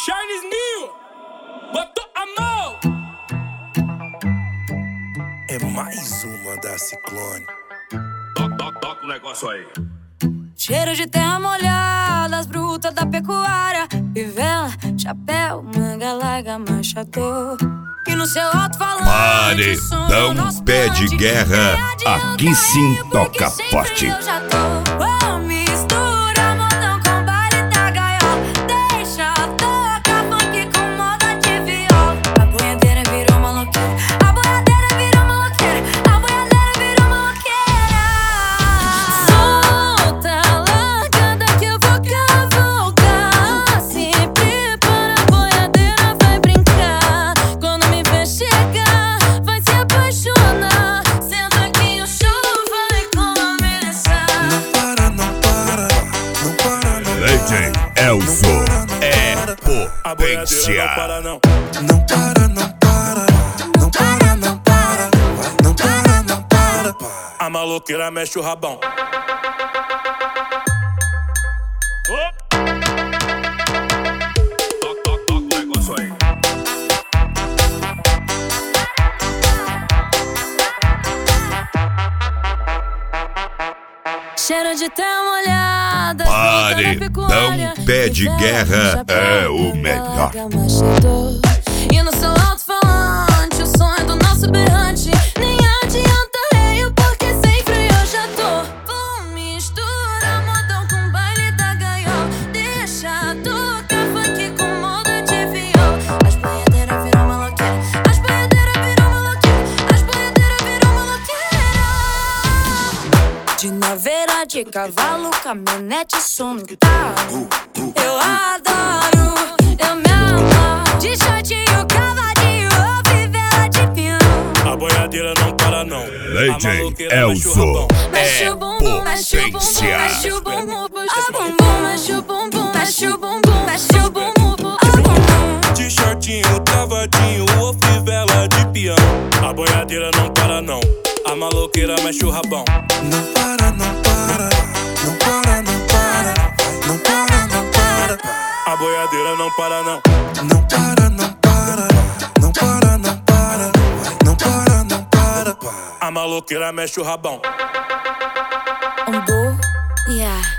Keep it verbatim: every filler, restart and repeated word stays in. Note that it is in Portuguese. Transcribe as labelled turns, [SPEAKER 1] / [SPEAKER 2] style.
[SPEAKER 1] Charles Nil, botou a mão.
[SPEAKER 2] É mais uma da Ciclone.
[SPEAKER 3] Toca, toca o negócio aí.
[SPEAKER 4] Cheiro de terra molhada, as brutas da pecuária, fivela, chapéu, manga larga, machador. E no seu alto-falante,
[SPEAKER 5] Paredão Pé de Guerra, aqui sim toca forte.
[SPEAKER 4] Eu já tô. Oh, mistura modão com baile da gaiola, deixa tocar funk com moda de viola. A boiadeira virou maloqueira, a boiadeira virou maloqueira, a boiadeira virou maloqueira. Solta, largada que eu vou cavalgar. Se prepara, a boiadeira vai brincar. Quando me ver chegar, vai se apaixonar. Senta que o show vai começar.
[SPEAKER 2] Não para, não para, não para, não para.
[SPEAKER 5] D J Elzo é
[SPEAKER 1] A boiadeira
[SPEAKER 5] potência.
[SPEAKER 1] não para não.
[SPEAKER 2] Não para, não para, não para, não para. Não para, não para.
[SPEAKER 1] A maloqueira mexe o rabão.
[SPEAKER 3] Toca, toca, toca o negócio aí.
[SPEAKER 4] Cheiro de terra molhada,
[SPEAKER 5] Paredão Pé de Guerra é o melhor.
[SPEAKER 4] E no seu alto-falante, o som é do nosso berrante. Nem adianta reio, porque sem freio eu já tô. Vou mistura modão com baile da gaiola, deixa tocar funk com moda de viola. As boiadeiras viram maloqueira, as boiadeiras viram maloqueira, as boiadeiras viram maloqueira. De naveira, de cavalo, caminhonete, som no carro. Eu adoro, eu me amo. De shortinho, cavadinho, ou fivela de pinhão.
[SPEAKER 1] A boiadeira não para não.
[SPEAKER 5] D
[SPEAKER 1] A
[SPEAKER 5] J
[SPEAKER 1] maloqueira mexe o
[SPEAKER 5] Elzo
[SPEAKER 1] rabão.
[SPEAKER 4] Mexe
[SPEAKER 5] é
[SPEAKER 4] o bumbum, mexe o bumbum,
[SPEAKER 5] potência.
[SPEAKER 4] mexe o bumbum, puxa o bumbum, mexe o bumbum, mexe o bumbum, mexe o bumbum, puxa o bumbum.
[SPEAKER 1] De shortinho, cavadinho ou fivela de peão. A boiadeira não para não. A maloqueira mexe o rabão.
[SPEAKER 2] Não para, não para, não para, não para. Não para, não para.
[SPEAKER 1] A boiadeira não para não.
[SPEAKER 2] Não para, não para, não para, não para. Não para, não para.
[SPEAKER 1] A maloqueira mexe o rabão.
[SPEAKER 4] Um bo, yeah.